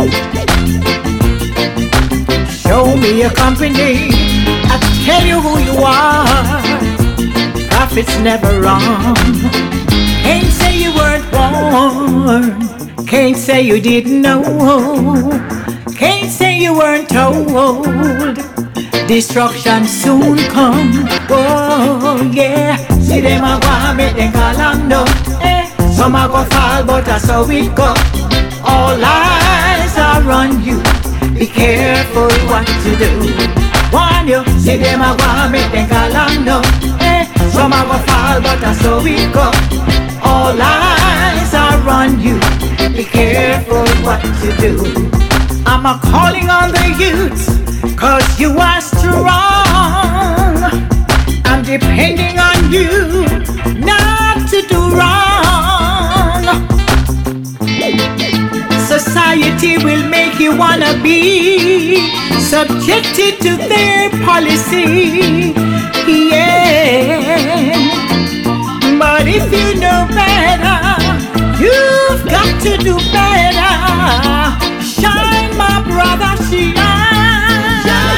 Show me your company, I'll tell you who you are. Prophets never wrong. Can't say you weren't warned. Can't say you didn't know. Can't say you weren't told. Destruction soon come. Oh yeah. See them a go make them call and know. Some a go fall, but that's how it go. All eyes are on you. Be careful what you do. Warn you. See them a go make them call and know. Some a go fall, but that's how it go. All eyes are on you. Be careful what you do. I'm a calling on the youths, 'cause you are strong. I'm depending on you not to do wrong. Society will make you wanna be subjected to their policy. Yeah. But if you know better, you've got to do better. Shine, my brother, shine.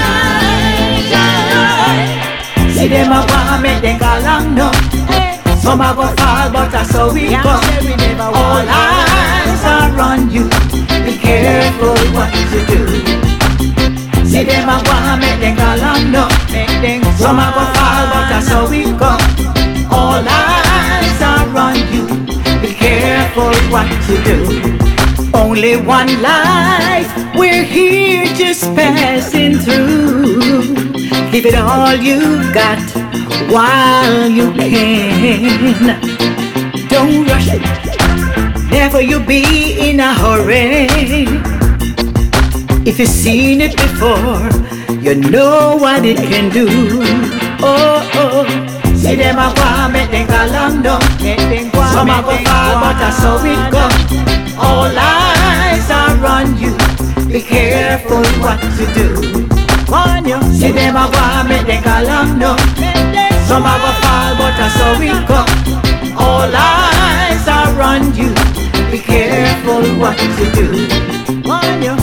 Shine. See them a go make them go long no. Some a go fall, but that's how we go. All eyes are on you. Be careful what you do. See them a go make them go long no. Some a go fall, but that's how we go. All eyes are on you. Be careful what you do. Only one life, we're here just passing through. Give it all you got while you can. Don't rush it, never you be in a hurry. If you've seen it before, you know what it can do. Oh, oh. See them a go make them go long down. Some a go fall, but that's how it go. All eyes are on you. Be careful what you do. Warn you. See them a go make them go long down. Some a go fall, but that's how it go. All eyes are on you. Be careful what you do. Warn you.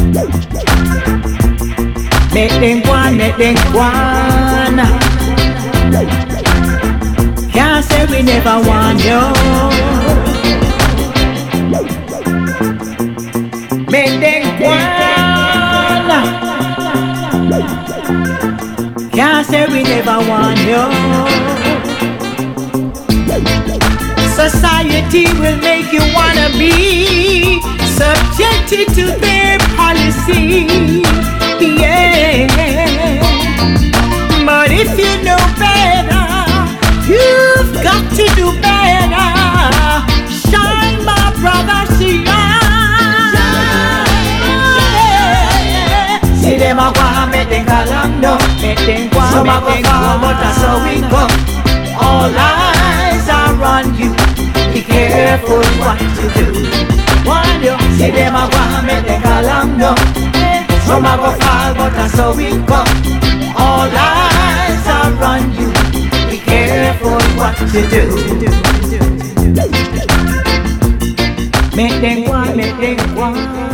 Make them go, make them go. Can't say we never want you. Make them one. Can't say we never want you. Society will make you wanna be subjected to their policy. Yeah. But if you know better, you've got to do better. Shine, my brother, shine. See them a go make them go long no. Some a go fall, but that's how we go. All eyes are on you. Be careful what you do. Warn you. See them a go make them go long no. Some a go fall, but that's how we go. All eyes are on you. Be careful what you do. Make them go, make them go.